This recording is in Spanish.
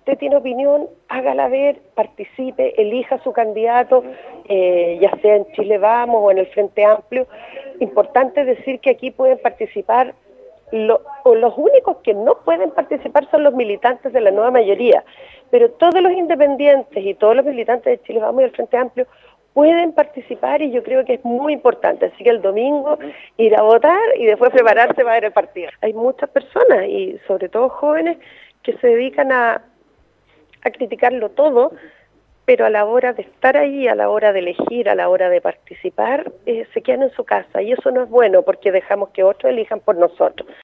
usted tiene opinión, hágala ver, participe, elija su candidato, ya sea en Chile Vamos o en el Frente Amplio. Importante decir que aquí pueden participar, los únicos que no pueden participar son los militantes de la nueva mayoría, pero todos los independientes y todos los militantes de Chile Vamos y el Frente Amplio pueden participar, y yo creo que es muy importante. Así que el domingo ir a votar y después prepararse para ver el partido. Hay muchas personas, y sobre todo jóvenes, que se dedican a criticarlo todo, pero a la hora de estar ahí, a la hora de elegir, a la hora de participar, se quedan en su casa, y eso no es bueno, porque dejamos que otros elijan por nosotros.